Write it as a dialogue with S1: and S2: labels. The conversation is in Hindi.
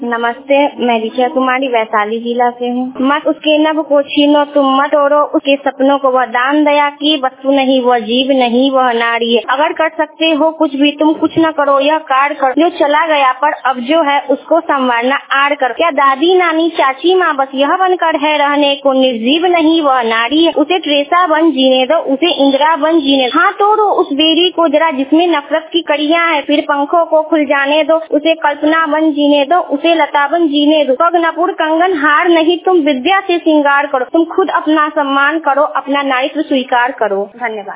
S1: नमस्ते, मैं ऋचा कुमारी वैशाली जिला से हूँ। मत उसके नभ को छीनो, तुम मत ओढ़ो उसके सपनों को, वह दान दया की वस्तु नहीं, वह जीव नहीं, वह नारी है। अगर कर सकते हो कुछ भी तुम कुछ न करो, यह कार्य करो जो चला गया पर अब जो है उसको संवारना आड़ करो। क्या दादी नानी चाची माँ बस यह बनकर है रहने को, निर्जीव नहीं वह नारी है। उसे ट्रेसा बन जीने दो, उसे इंदिरा बन जीने दो। हाँ, तोड़ो उस बेड़ी को जरा जिसमें नफरत की कड़ियाँ हैं, फिर पंखों को खुल जाने दो, उसे कल्पना बन जीने दो, उसे लता बन जीने दो। पगनपुर कंगन हार नहीं, तुम विद्या से श्रृंगार करो, तुम खुद अपना सम्मान करो, अपना नारित्व स्वीकार करो। धन्यवाद।